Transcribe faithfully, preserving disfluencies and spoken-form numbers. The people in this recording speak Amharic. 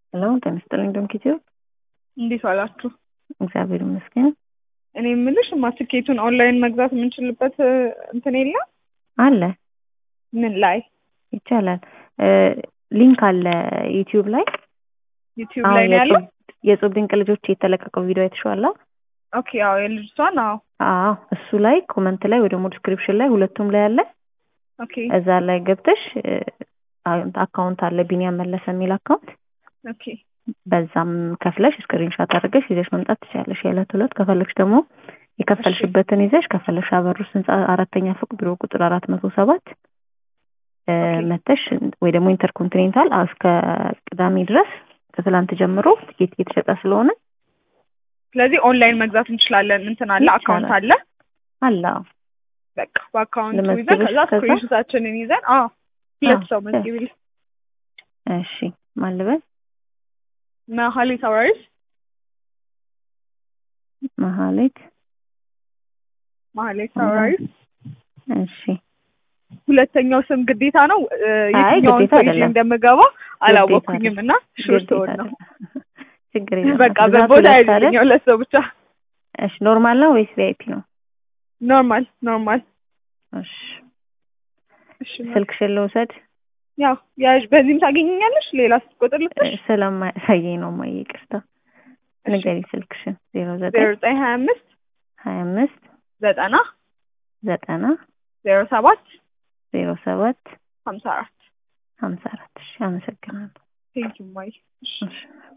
ሄሎ ተነስተልኝ ዶንኪቲዮ እንዴት ዋላችሁ? እግዚአብሔር ይመስገን። እኔ የምልሽ ማስኬቱን ኦንላይን መግዛት የምንችልበት እንትን የለም አለ? ምን ላይ ይቻላል። ሊንክ አለ ዩቲዩብ ላይ። ዩቲዩብ ላይ ነው ያለው? የጾም ድንቅ ልጆች የተለቀቀው ቪዲዮ አይተሽዋል? ኦኬ አዎ፣ የልጅቷን አዎ። አዎ እሱ ላይ ኮሜንት ላይ ወይ ደግሞ ዲስክሪፕሽን ላይ ሁለቱም ላይ አለ። ኦኬ እዛ ላይ ገብተሽ አካውንት አለ ቢኒያም መለሰ የሚል አካውንት። ኦኬ በዛም ከፍለሽ ስክሪንሾት አድርገሽ ይዘሽ መምጣት ትችያለሽ። የዕለት ሁለት ከፈለግሽ ደግሞ የከፈልሽበትን ይዘሽ ከፈለሽ አበሩስ ህንጻ አራተኛ ፎቅ ቢሮ ቁጥር አራት መቶ ሰባት መተሽ ወይ ደግሞ ኢንተርኮንቲኔንታል እስከ ቅዳሜ ድረስ ከትላንት ጀምሮ ትኬት እየተሸጠ ስለሆነ ስለዚህ ኦንላይን መግዛት እንችላለን። እንትን አለ አካውንት አለ አለ። በቃ በአካውንቱ ይዘን ከዛ ስክሪንሾታችንን ይዘን አዎ ሁለት ሰው መዝግቢ። እሺ ማልበል መሀሌት አውራሪስ መሀሌት መሀሌት አውራሪስ። እሺ ሁለተኛው ስም ግዴታ ነው? የትኛውን ፔጅ እንደምገባ አላወኩኝም እና ሹርት ነው። ችግር የለም። በቃ በቦታ አይደለም ለሰው ብቻ። እሺ ኖርማል ነው ወይስ ቪአይፒ ነው? ኖርማል ኖርማል። እሺ እሺ ስልክሽን ልውሰድ? ያው ያዥ። በዚህም ታገኘኛለሽ? ሌላ ቁጥር ልትሽ? ስለማያሳየኝ ነው ማየ ይቅርታ። ንገሪ ስልክሽን። ዜሮ ዘጠኝ ዜሮ ዘጠኝ ሀያ አምስት ሀያ አምስት ዘጠና ዘጠና ዜሮ ሰባት ዜሮ ሰባት ሀምሳ አራት ሀምሳ አራት። እሺ አመሰግናለሁ። ቴንኪው ማይ። እሺ